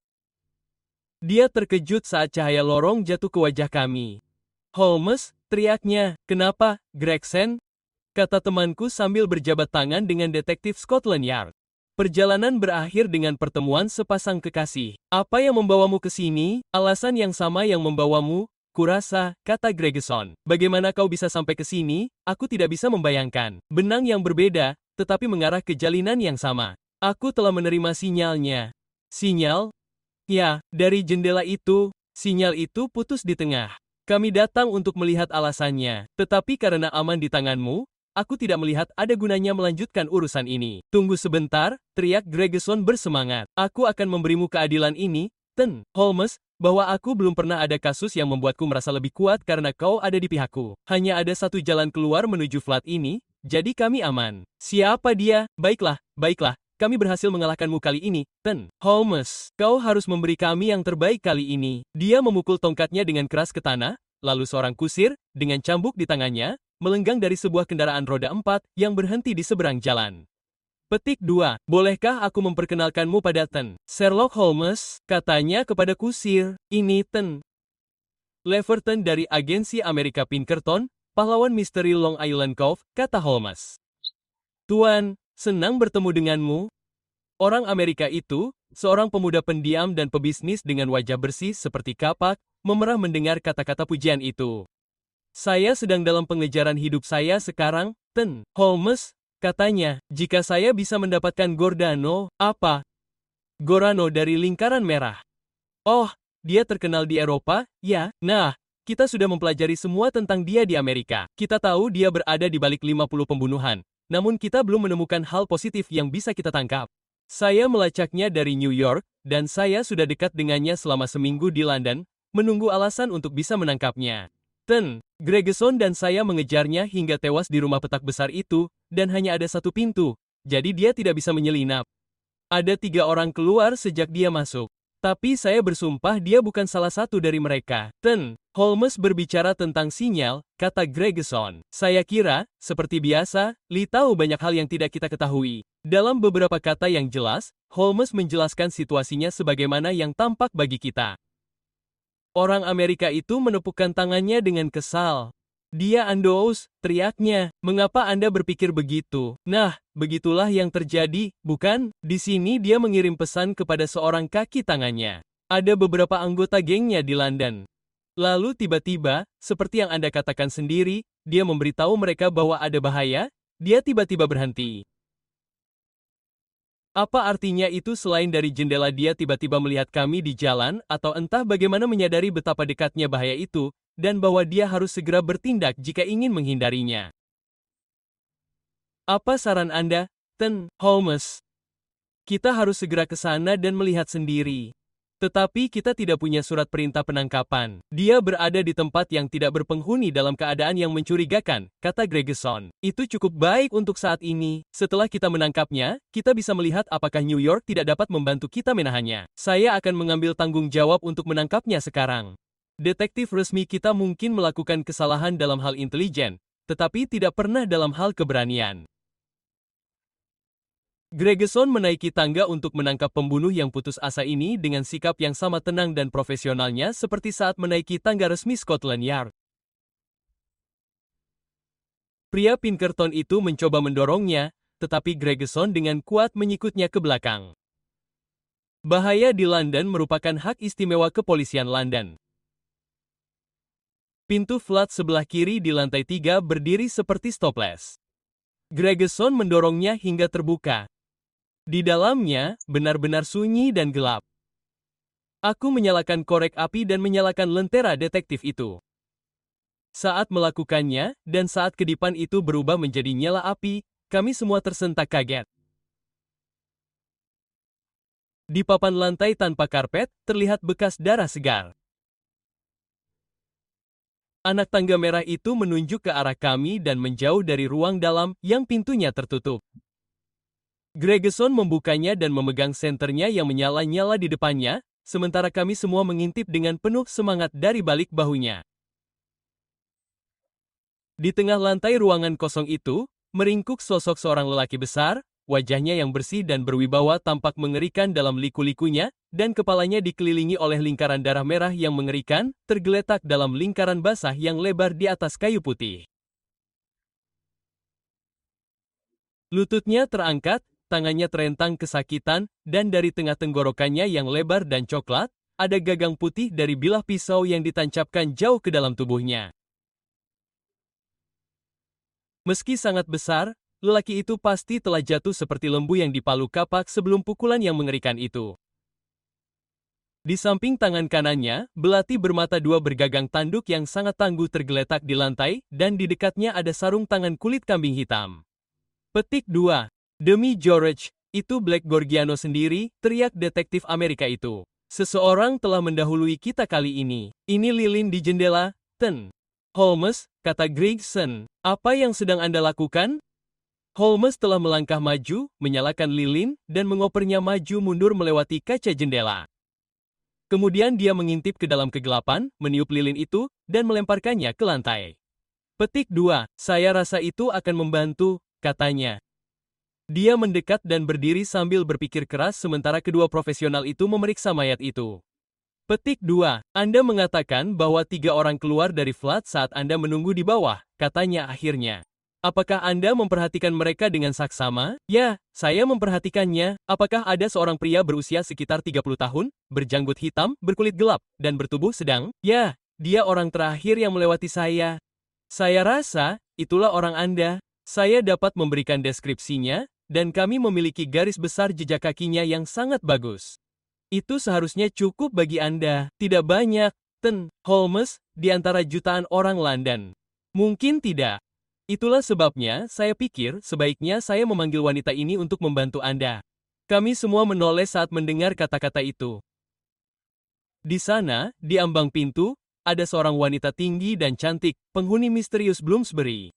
Dia terkejut saat cahaya lorong jatuh ke wajah kami. "Holmes," teriaknya, "kenapa, Gregson?" kata temanku sambil berjabat tangan dengan detektif Scotland Yard. Perjalanan berakhir dengan pertemuan sepasang kekasih. "Apa yang membawamu ke sini?" "Alasan yang sama yang membawamu, kurasa," kata Gregson. "Bagaimana kau bisa sampai ke sini? Aku tidak bisa membayangkan. Benang yang berbeda, tetapi mengarah ke jalinan yang sama. Aku telah menerima sinyalnya." "Sinyal?" "Ya, dari jendela itu. Sinyal itu putus di tengah. Kami datang untuk melihat alasannya. Tetapi karena aman di tanganmu, aku tidak melihat ada gunanya melanjutkan urusan ini." "Tunggu sebentar," teriak Gregson bersemangat. "Aku akan memberimu keadilan ini, Ten Holmes, bahwa aku belum pernah ada kasus yang membuatku merasa lebih kuat karena kau ada di pihakku. Hanya ada satu jalan keluar menuju flat ini, jadi kami aman." "Siapa dia?" "Baiklah, baiklah. Kami berhasil mengalahkanmu kali ini, Ten Holmes. Kau harus memberi kami yang terbaik kali ini." Dia memukul tongkatnya dengan keras ke tanah, lalu seorang kusir, dengan cambuk di tangannya, melenggang dari sebuah kendaraan roda empat yang berhenti di seberang jalan. Petik dua. "Bolehkah aku memperkenalkanmu pada Ten Sherlock Holmes?" katanya kepada kusir. "Ini Ten Leverton dari agensi Amerika Pinkerton, pahlawan misteri Long Island Cove," kata Holmes. "Tuan, senang bertemu denganmu." Orang Amerika itu, seorang pemuda pendiam dan pebisnis dengan wajah bersih seperti kapak, memerah mendengar kata-kata pujian itu. "Saya sedang dalam pengejaran hidup saya sekarang, Ten Holmes," katanya. "Jika saya bisa mendapatkan Gordano." "Apa?" "Gorano dari lingkaran merah." "Oh, dia terkenal di Eropa, ya? Nah, kita sudah mempelajari semua tentang dia di Amerika. Kita tahu dia berada di balik lima puluh pembunuhan, namun kita belum menemukan hal positif yang bisa kita tangkap. Saya melacaknya dari New York, dan saya sudah dekat dengannya selama seminggu di London, menunggu alasan untuk bisa menangkapnya. Ten Gregson dan saya mengejarnya hingga tewas di rumah petak besar itu, dan hanya ada satu pintu, jadi dia tidak bisa menyelinap. Ada tiga orang keluar sejak dia masuk. Tapi saya bersumpah dia bukan salah satu dari mereka." "Ten Holmes berbicara tentang sinyal," kata Gregson. "Saya kira, seperti biasa, Lee tahu banyak hal yang tidak kita ketahui." Dalam beberapa kata yang jelas, Holmes menjelaskan situasinya sebagaimana yang tampak bagi kita. Orang Amerika itu menepukkan tangannya dengan kesal. "Dia Andous," teriaknya. "Mengapa Anda berpikir begitu?" "Nah, begitulah yang terjadi, bukan? Di sini dia mengirim pesan kepada seorang kaki tangannya. Ada beberapa anggota gengnya di London. Lalu tiba-tiba, seperti yang Anda katakan sendiri, dia memberitahu mereka bahwa ada bahaya, dia tiba-tiba berhenti." Apa artinya itu selain dari jendela dia tiba-tiba melihat kami di jalan, atau entah bagaimana menyadari betapa dekatnya bahaya itu, dan bahwa dia harus segera bertindak jika ingin menghindarinya. "Apa saran Anda, Ten Holmes?" "Kita harus segera ke sana dan melihat sendiri. Tetapi kita tidak punya surat perintah penangkapan. Dia berada di tempat yang tidak berpenghuni dalam keadaan yang mencurigakan," kata Gregson. "Itu cukup baik untuk saat ini. Setelah kita menangkapnya, kita bisa melihat apakah New York tidak dapat membantu kita menahannya. Saya akan mengambil tanggung jawab untuk menangkapnya sekarang. Detektif resmi kita mungkin melakukan kesalahan dalam hal intelijen, tetapi tidak pernah dalam hal keberanian." Gregeson menaiki tangga untuk menangkap pembunuh yang putus asa ini dengan sikap yang sama tenang dan profesionalnya seperti saat menaiki tangga resmi Scotland Yard. Pria Pinkerton itu mencoba mendorongnya, tetapi Gregeson dengan kuat menyikutnya ke belakang. Bahaya di London merupakan hak istimewa kepolisian London. Pintu flat sebelah kiri di lantai tiga berdiri seperti stopless. Gregeson mendorongnya hingga terbuka. Di dalamnya, benar-benar sunyi dan gelap. Aku menyalakan korek api dan menyalakan lentera detektif itu. Saat melakukannya, dan saat kedipan itu berubah menjadi nyala api, kami semua tersentak kaget. Di papan lantai tanpa karpet, terlihat bekas darah segar. Anak tangga merah itu menunjuk ke arah kami dan menjauh dari ruang dalam yang pintunya tertutup. Gregeson membukanya dan memegang senternya yang menyala-nyala di depannya, sementara kami semua mengintip dengan penuh semangat dari balik bahunya. Di tengah lantai ruangan kosong itu, meringkuk sosok seorang lelaki besar, wajahnya yang bersih dan berwibawa tampak mengerikan dalam liku-likunya, dan kepalanya dikelilingi oleh lingkaran darah merah yang mengerikan, tergeletak dalam lingkaran basah yang lebar di atas kayu putih. Lututnya terangkat, tangannya terentang kesakitan, dan dari tengah tenggorokannya yang lebar dan coklat, ada gagang putih dari bilah pisau yang ditancapkan jauh ke dalam tubuhnya. Meski sangat besar, lelaki itu pasti telah jatuh seperti lembu yang dipalu kapak sebelum pukulan yang mengerikan itu. Di samping tangan kanannya, belati bermata dua bergagang tanduk yang sangat tangguh tergeletak di lantai, dan di dekatnya ada sarung tangan kulit kambing hitam. Petik dua. Demi George, itu Black Gorgiano sendiri, teriak detektif Amerika itu. Seseorang telah mendahului kita kali ini. Ini lilin di jendela, Ten. Holmes, kata Gregson, apa yang sedang Anda lakukan? Holmes telah melangkah maju, menyalakan lilin, dan mengopernya maju mundur melewati kaca jendela. Kemudian dia mengintip ke dalam kegelapan, meniup lilin itu, dan melemparkannya ke lantai. Petik dua. Saya rasa itu akan membantu, katanya. Dia mendekat dan berdiri sambil berpikir keras sementara kedua profesional itu memeriksa mayat itu. Petik dua. Anda mengatakan bahwa tiga orang keluar dari flat saat Anda menunggu di bawah, katanya akhirnya. Apakah Anda memperhatikan mereka dengan saksama? Ya, saya memperhatikannya. Apakah ada seorang pria berusia sekitar tiga puluh tahun, berjanggut hitam, berkulit gelap, dan bertubuh sedang? Ya, dia orang terakhir yang melewati saya. Saya rasa, itulah orang Anda. Saya dapat memberikan deskripsinya, dan kami memiliki garis besar jejak kakinya yang sangat bagus. Itu seharusnya cukup bagi Anda. Tidak banyak, Ten. Holmes, di antara jutaan orang London. Mungkin tidak. Itulah sebabnya, saya pikir, sebaiknya saya memanggil wanita ini untuk membantu Anda. Kami semua menoleh saat mendengar kata-kata itu. Di sana, di ambang pintu, ada seorang wanita tinggi dan cantik, penghuni misterius Bloomsbury.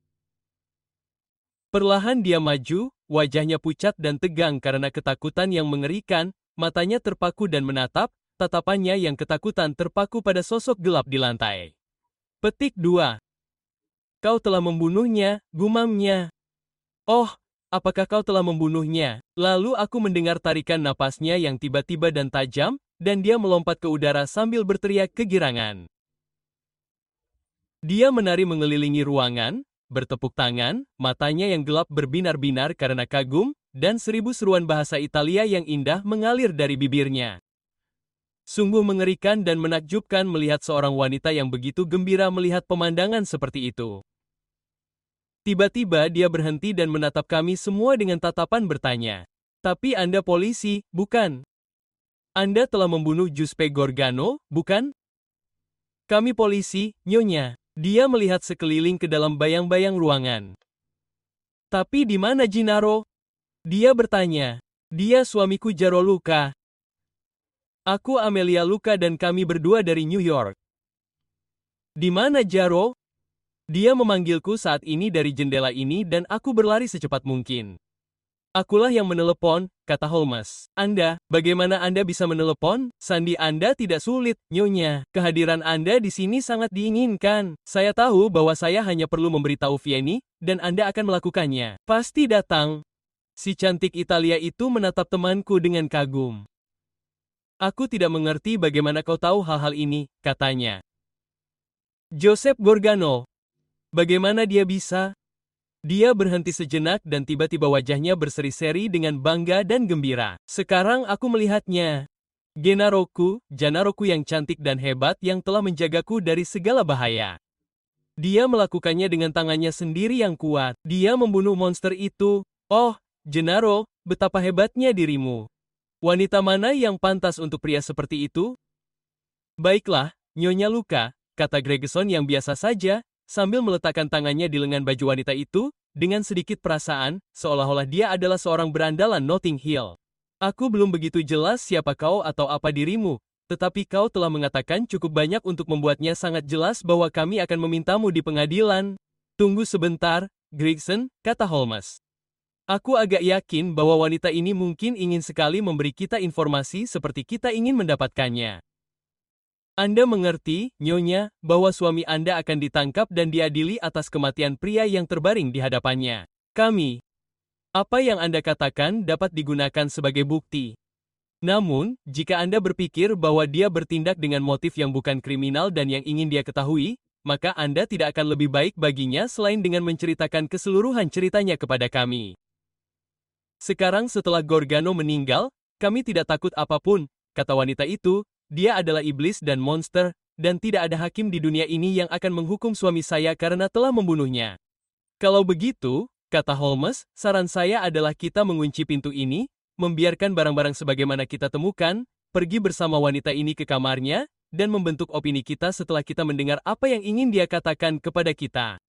Perlahan dia maju, wajahnya pucat dan tegang karena ketakutan yang mengerikan, matanya terpaku dan menatap, tatapannya yang ketakutan terpaku pada sosok gelap di lantai. Petik dua. Kau telah membunuhnya, gumamnya. Oh, apakah kau telah membunuhnya? Lalu aku mendengar tarikan napasnya yang tiba-tiba dan tajam, dan dia melompat ke udara sambil berteriak kegirangan. Dia menari mengelilingi ruangan, bertepuk tangan, matanya yang gelap berbinar-binar karena kagum, dan seribu seruan bahasa Italia yang indah mengalir dari bibirnya. Sungguh mengerikan dan menakjubkan melihat seorang wanita yang begitu gembira melihat pemandangan seperti itu. Tiba-tiba dia berhenti dan menatap kami semua dengan tatapan bertanya. Tapi Anda polisi, bukan? Anda telah membunuh Giuseppe Gorgiano, bukan? Kami polisi, Nyonya. Dia melihat sekeliling ke dalam bayang-bayang ruangan. Tapi di mana Gennaro? Dia bertanya. Dia suamiku Jaro Luca. Aku Amelia Luca dan kami berdua dari New York. Di mana Jaro? Dia memanggilku saat ini dari jendela ini dan aku berlari secepat mungkin. Akulah yang menelepon, kata Holmes. Anda, bagaimana Anda bisa menelepon? Sandi Anda tidak sulit, Nyonya. Kehadiran Anda di sini sangat diinginkan. Saya tahu bahwa saya hanya perlu memberitahu Vienny, dan Anda akan melakukannya. Pasti datang. Si cantik Italia itu menatap temanku dengan kagum. Aku tidak mengerti bagaimana kau tahu hal-hal ini, katanya. Joseph Gorgano. Bagaimana dia bisa? Dia berhenti sejenak dan tiba-tiba wajahnya berseri-seri dengan bangga dan gembira. Sekarang aku melihatnya. Genaroku, Janaroku yang cantik dan hebat yang telah menjagaku dari segala bahaya. Dia melakukannya dengan tangannya sendiri yang kuat. Dia membunuh monster itu. Oh, Gennaro, betapa hebatnya dirimu. Wanita mana yang pantas untuk pria seperti itu? Baiklah, Nyonya Luka, kata Gregeson yang biasa saja, sambil meletakkan tangannya di lengan baju wanita itu, dengan sedikit perasaan, seolah-olah dia adalah seorang berandalan Notting Hill. Aku belum begitu jelas siapa kau atau apa dirimu, tetapi kau telah mengatakan cukup banyak untuk membuatnya sangat jelas bahwa kami akan memintamu di pengadilan. Tunggu sebentar, Gregson, kata Holmes. Aku agak yakin bahwa wanita ini mungkin ingin sekali memberi kita informasi seperti kita ingin mendapatkannya. Anda mengerti, Nyonya, bahwa suami Anda akan ditangkap dan diadili atas kematian pria yang terbaring di hadapannya. Kami. Apa yang Anda katakan dapat digunakan sebagai bukti. Namun, jika Anda berpikir bahwa dia bertindak dengan motif yang bukan kriminal dan yang ingin dia ketahui, maka Anda tidak akan lebih baik baginya selain dengan menceritakan keseluruhan ceritanya kepada kami. Sekarang setelah Gorgano meninggal, kami tidak takut apapun, kata wanita itu. Dia adalah iblis dan monster, dan tidak ada hakim di dunia ini yang akan menghukum suami saya karena telah membunuhnya. Kalau begitu, kata Holmes, saran saya adalah kita mengunci pintu ini, membiarkan barang-barang sebagaimana kita temukan, pergi bersama wanita ini ke kamarnya, dan membentuk opini kita setelah kita mendengar apa yang ingin dia katakan kepada kita.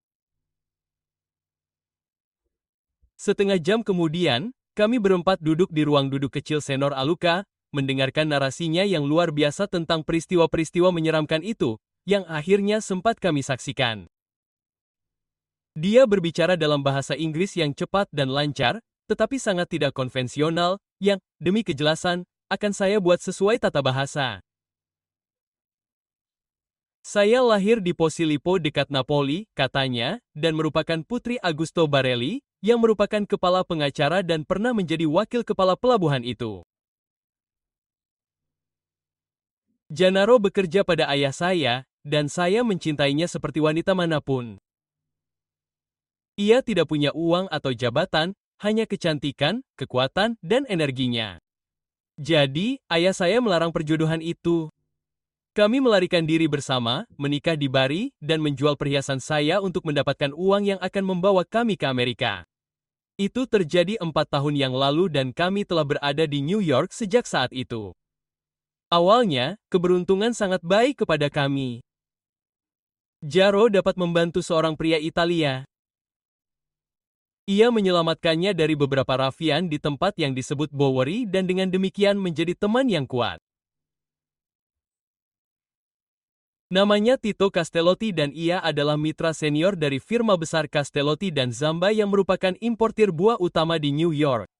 Setengah jam kemudian, kami berempat duduk di ruang duduk kecil Senor Aluka, mendengarkan narasinya yang luar biasa tentang peristiwa-peristiwa menyeramkan itu, yang akhirnya sempat kami saksikan. Dia berbicara dalam bahasa Inggris yang cepat dan lancar, tetapi sangat tidak konvensional, yang, demi kejelasan, akan saya buat sesuai tata bahasa. Saya lahir di Posillipo dekat Napoli, katanya, dan merupakan putri Augusto Barelli, yang merupakan kepala pengacara dan pernah menjadi wakil kepala pelabuhan itu. Gennaro bekerja pada ayah saya, dan saya mencintainya seperti wanita manapun. Ia tidak punya uang atau jabatan, hanya kecantikan, kekuatan, dan energinya. Jadi, ayah saya melarang perjodohan itu. Kami melarikan diri bersama, menikah di Bari, dan menjual perhiasan saya untuk mendapatkan uang yang akan membawa kami ke Amerika. Itu terjadi empat tahun yang lalu dan kami telah berada di New York sejak saat itu. Awalnya, keberuntungan sangat baik kepada kami. Jaro dapat membantu seorang pria Italia. Ia menyelamatkannya dari beberapa raffian di tempat yang disebut Bowery dan dengan demikian menjadi teman yang kuat. Namanya Tito Castellotti dan ia adalah mitra senior dari firma besar Castellotti dan Zamba yang merupakan importir buah utama di New York.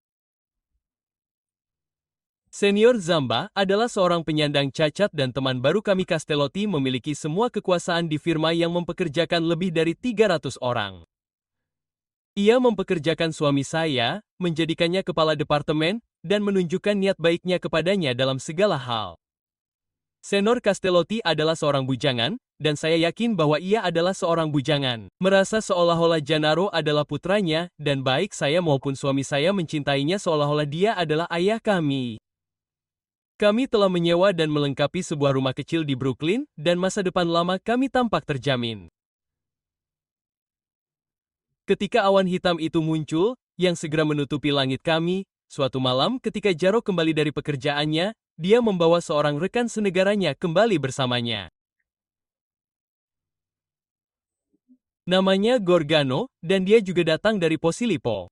Senior Zamba adalah seorang penyandang cacat dan teman baru kami Castellotti memiliki semua kekuasaan di firma yang mempekerjakan lebih dari tiga ratus orang. Ia mempekerjakan suami saya, menjadikannya kepala departemen, dan menunjukkan niat baiknya kepadanya dalam segala hal. Senor Castellotti adalah seorang bujangan, dan saya yakin bahwa ia adalah seorang bujangan. Merasa seolah-olah Gennaro adalah putranya, dan baik saya maupun suami saya mencintainya seolah-olah dia adalah ayah kami. Kami telah menyewa dan melengkapi sebuah rumah kecil di Brooklyn, dan masa depan lama kami tampak terjamin. Ketika awan hitam itu muncul, yang segera menutupi langit kami, suatu malam ketika Jaro kembali dari pekerjaannya, dia membawa seorang rekan senegaranya kembali bersamanya. Namanya Gorgano, dan dia juga datang dari Posillipo.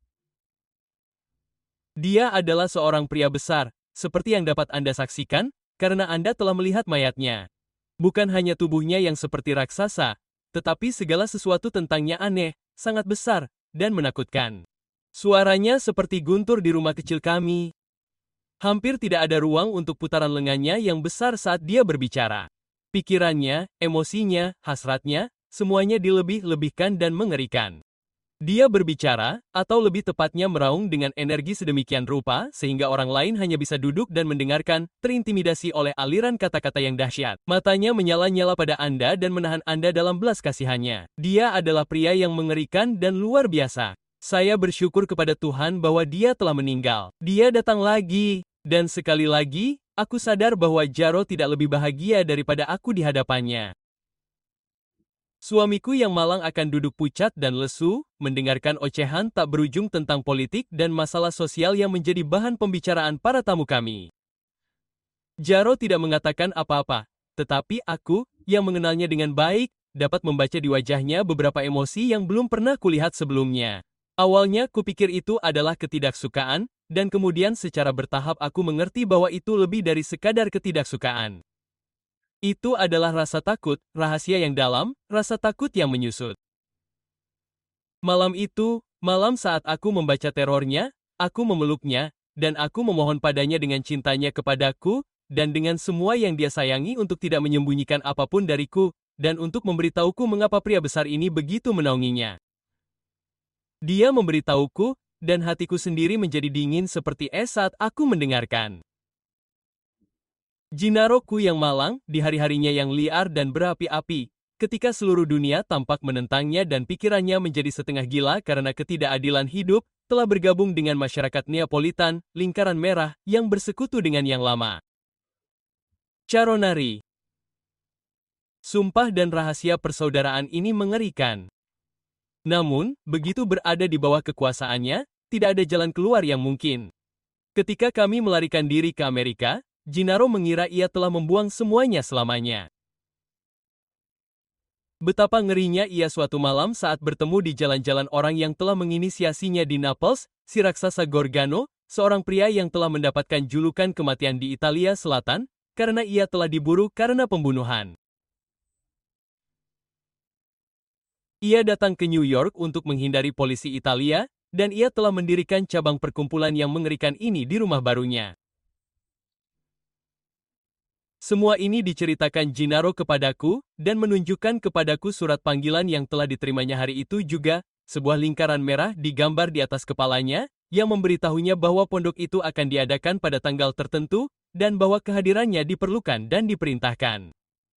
Dia adalah seorang pria besar, seperti yang dapat Anda saksikan, karena Anda telah melihat mayatnya. Bukan hanya tubuhnya yang seperti raksasa, tetapi segala sesuatu tentangnya aneh, sangat besar, dan menakutkan. Suaranya seperti guntur di rumah kecil kami. Hampir tidak ada ruang untuk putaran lengannya yang besar saat dia berbicara. Pikirannya, emosinya, hasratnya, semuanya dilebih-lebihkan dan mengerikan. Dia berbicara, atau lebih tepatnya meraung dengan energi sedemikian rupa, sehingga orang lain hanya bisa duduk dan mendengarkan, terintimidasi oleh aliran kata-kata yang dahsyat. Matanya menyala-nyala pada Anda dan menahan Anda dalam belas kasihannya. Dia adalah pria yang mengerikan dan luar biasa. Saya bersyukur kepada Tuhan bahwa dia telah meninggal. Dia datang lagi. Dan sekali lagi, aku sadar bahwa Jaro tidak lebih bahagia daripada aku di hadapannya. Suamiku yang malang akan duduk pucat dan lesu, mendengarkan ocehan tak berujung tentang politik dan masalah sosial yang menjadi bahan pembicaraan para tamu kami. Jaro tidak mengatakan apa-apa, tetapi aku, yang mengenalnya dengan baik, dapat membaca di wajahnya beberapa emosi yang belum pernah kulihat sebelumnya. Awalnya kupikir itu adalah ketidaksukaan, dan kemudian secara bertahap aku mengerti bahwa itu lebih dari sekadar ketidaksukaan. Itu adalah rasa takut, rahasia yang dalam, rasa takut yang menyusut. Malam itu, malam saat aku membaca terornya, aku memeluknya, dan aku memohon padanya dengan cintanya kepadaku, dan dengan semua yang dia sayangi untuk tidak menyembunyikan apapun dariku, dan untuk memberitahuku mengapa pria besar ini begitu menaunginya. Dia memberitahuku, dan hatiku sendiri menjadi dingin seperti es saat aku mendengarkan. Jinaro-ku yang malang, di hari-harinya yang liar dan berapi-api, ketika seluruh dunia tampak menentangnya dan pikirannya menjadi setengah gila karena ketidakadilan hidup, telah bergabung dengan masyarakat Neapolitan, lingkaran merah, yang bersekutu dengan yang lama. Charonari. Sumpah dan rahasia persaudaraan ini mengerikan. Namun, begitu berada di bawah kekuasaannya, tidak ada jalan keluar yang mungkin. Ketika kami melarikan diri ke Amerika, Jinaro mengira ia telah membuang semuanya selamanya. Betapa ngerinya ia suatu malam saat bertemu di jalan-jalan orang yang telah menginisiasinya di Naples, si raksasa Gorgano, seorang pria yang telah mendapatkan julukan kematian di Italia Selatan, karena ia telah diburu karena pembunuhan. Ia datang ke New York untuk menghindari polisi Italia, dan ia telah mendirikan cabang perkumpulan yang mengerikan ini di rumah barunya. Semua ini diceritakan Jinaro kepadaku, dan menunjukkan kepadaku surat panggilan yang telah diterimanya hari itu juga, sebuah lingkaran merah digambar di atas kepalanya, yang memberitahunya bahwa pondok itu akan diadakan pada tanggal tertentu, dan bahwa kehadirannya diperlukan dan diperintahkan.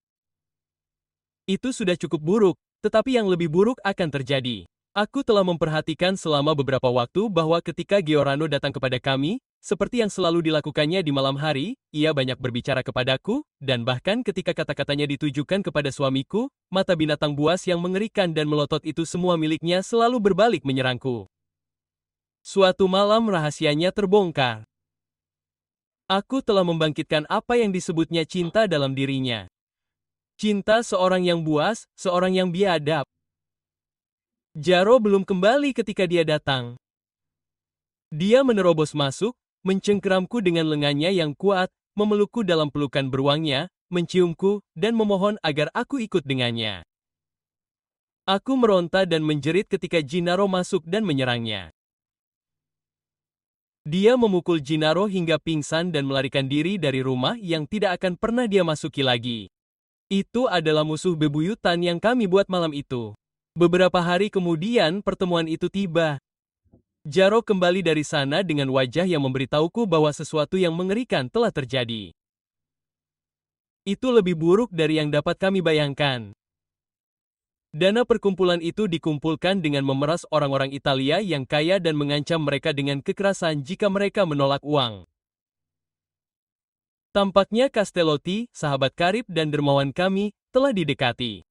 Itu sudah cukup buruk, tetapi yang lebih buruk akan terjadi. Aku telah memperhatikan selama beberapa waktu bahwa ketika Giordano datang kepada kami, seperti yang selalu dilakukannya di malam hari, ia banyak berbicara kepadaku, dan bahkan ketika kata-katanya ditujukan kepada suamiku, mata binatang buas yang mengerikan dan melotot itu semua miliknya selalu berbalik menyerangku. Suatu malam rahasianya terbongkar. Aku telah membangkitkan apa yang disebutnya cinta dalam dirinya. Cinta seorang yang buas, seorang yang biadab. Jaro belum kembali ketika dia datang. Dia menerobos masuk, mencengkeramku dengan lengannya yang kuat, memelukku dalam pelukan beruangnya, menciumku, dan memohon agar aku ikut dengannya. Aku meronta dan menjerit ketika Jinaro masuk dan menyerangnya. Dia memukul Jinaro hingga pingsan dan melarikan diri dari rumah yang tidak akan pernah dia masuki lagi. Itu adalah musuh bebuyutan yang kami buat malam itu. Beberapa hari kemudian pertemuan itu tiba. Jaro kembali dari sana dengan wajah yang memberitahuku bahwa sesuatu yang mengerikan telah terjadi. Itu lebih buruk dari yang dapat kami bayangkan. Dana perkumpulan itu dikumpulkan dengan memeras orang-orang Italia yang kaya dan mengancam mereka dengan kekerasan jika mereka menolak uang. Tampaknya Castellotti, sahabat karib dan dermawan kami, telah didekati.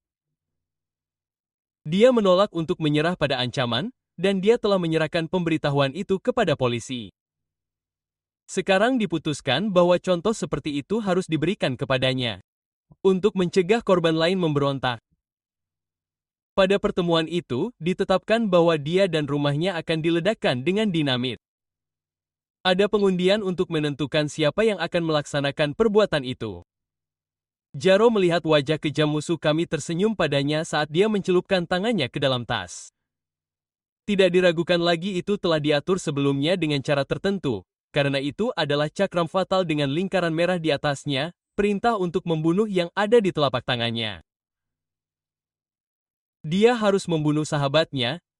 Dia menolak untuk menyerah pada ancaman, dan dia telah menyerahkan pemberitahuan itu kepada polisi. Sekarang diputuskan bahwa contoh seperti itu harus diberikan kepadanya, untuk mencegah korban lain memberontak. Pada pertemuan itu, ditetapkan bahwa dia dan rumahnya akan diledakkan dengan dinamit. Ada pengundian untuk menentukan siapa yang akan melaksanakan perbuatan itu. Jaro melihat wajah kejam musuh kami tersenyum padanya saat dia mencelupkan tangannya ke dalam tas. Tidak diragukan lagi itu telah diatur sebelumnya dengan cara tertentu, karena itu adalah cakram fatal dengan lingkaran merah di atasnya, perintah untuk membunuh yang ada di telapak tangannya. Dia harus membunuh sahabatnya,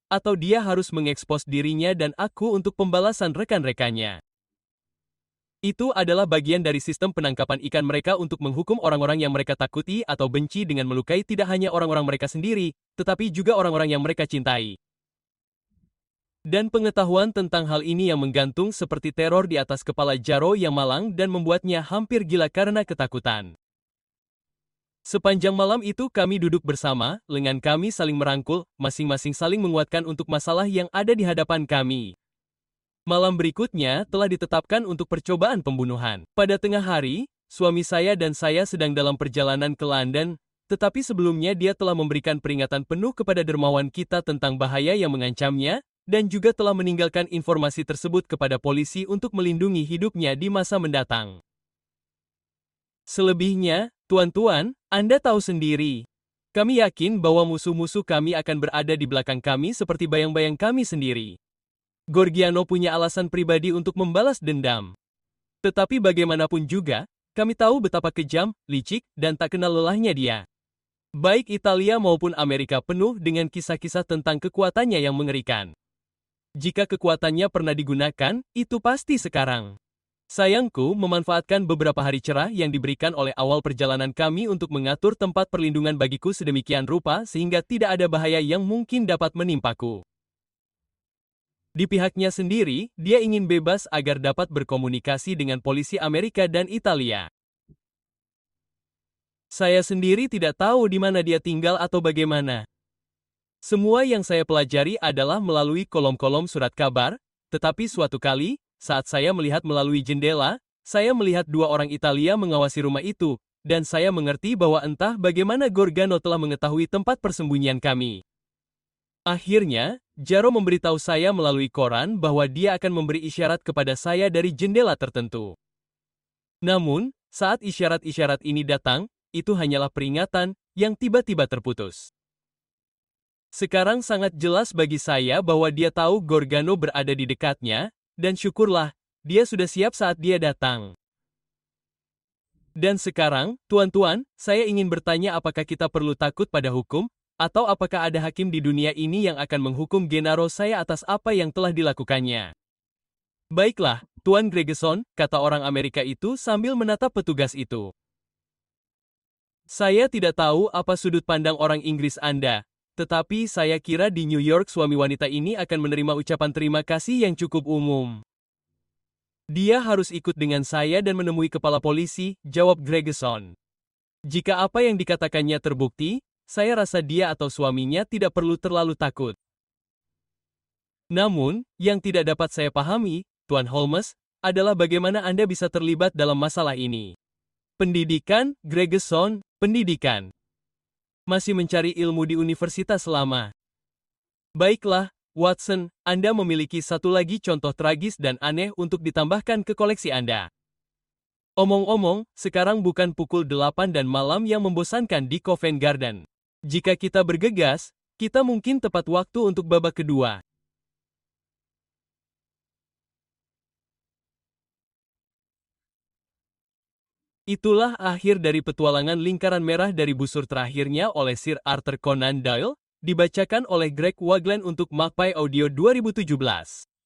atau dia harus mengekspos dirinya dan aku untuk pembalasan rekan-rekannya. Itu adalah bagian dari sistem penangkapan ikan mereka untuk menghukum orang-orang yang mereka takuti atau benci dengan melukai tidak hanya orang-orang mereka sendiri, tetapi juga orang-orang yang mereka cintai. Dan pengetahuan tentang hal ini yang menggantung seperti teror di atas kepala Jaro yang malang dan membuatnya hampir gila karena ketakutan. Sepanjang malam itu kami duduk bersama, lengan kami saling merangkul, masing-masing saling menguatkan untuk masalah yang ada di hadapan kami. Malam berikutnya telah ditetapkan untuk percobaan pembunuhan. Pada tengah hari, suami saya dan saya sedang dalam perjalanan ke London, tetapi sebelumnya dia telah memberikan peringatan penuh kepada dermawan kita tentang bahaya yang mengancamnya, dan juga telah meninggalkan informasi tersebut kepada polisi untuk melindungi hidupnya di masa mendatang. Selebihnya, tuan-tuan, Anda tahu sendiri. Kami yakin bahwa musuh-musuh kami akan berada di belakang kami seperti bayang-bayang kami sendiri. Gorgiano punya alasan pribadi untuk membalas dendam. Tetapi bagaimanapun juga, kami tahu betapa kejam, licik, dan tak kenal lelahnya dia. Baik Italia maupun Amerika penuh dengan kisah-kisah tentang kekuatannya yang mengerikan. Jika kekuatannya pernah digunakan, itu pasti sekarang. Sayangku memanfaatkan beberapa hari cerah yang diberikan oleh awal perjalanan kami untuk mengatur tempat perlindungan bagiku sedemikian rupa sehingga tidak ada bahaya yang mungkin dapat menimpaku. Di pihaknya sendiri, dia ingin bebas agar dapat berkomunikasi dengan polisi Amerika dan Italia. Saya sendiri tidak tahu di mana dia tinggal atau bagaimana. Semua yang saya pelajari adalah melalui kolom-kolom surat kabar, tetapi suatu kali, saat saya melihat melalui jendela, saya melihat dua orang Italia mengawasi rumah itu, dan saya mengerti bahwa entah bagaimana Gorgiano telah mengetahui tempat persembunyian kami. Akhirnya, Jaro memberitahu saya melalui koran bahwa dia akan memberi isyarat kepada saya dari jendela tertentu. Namun, saat isyarat-isyarat ini datang, itu hanyalah peringatan yang tiba-tiba terputus. Sekarang sangat jelas bagi saya bahwa dia tahu Gorgiano berada di dekatnya, dan syukurlah, dia sudah siap saat dia datang. Dan sekarang, tuan-tuan, saya ingin bertanya apakah kita perlu takut pada hukum, atau apakah ada hakim di dunia ini yang akan menghukum Gennaro saya atas apa yang telah dilakukannya? Baiklah, Tuan Gregeson, kata orang Amerika itu sambil menatap petugas itu. Saya tidak tahu apa sudut pandang orang Inggris Anda, tetapi saya kira di New York suami wanita ini akan menerima ucapan terima kasih yang cukup umum. Dia harus ikut dengan saya dan menemui kepala polisi, jawab Gregeson. Jika apa yang dikatakannya terbukti, saya rasa dia atau suaminya tidak perlu terlalu takut. Namun, yang tidak dapat saya pahami, Tuan Holmes, adalah bagaimana Anda bisa terlibat dalam masalah ini. Pendidikan, Gregeson, pendidikan. Masih mencari ilmu di universitas lama. Baiklah, Watson, Anda memiliki satu lagi contoh tragis dan aneh untuk ditambahkan ke koleksi Anda. Omong-omong, sekarang bukan pukul delapan dan malam yang membosankan di Covent Garden. Jika kita bergegas, kita mungkin tepat waktu untuk babak kedua. Itulah akhir dari petualangan lingkaran merah dari busur terakhirnya oleh Sir Arthur Conan Doyle, dibacakan oleh Greg Wagland untuk Magpie Audio dua ribu tujuh belas.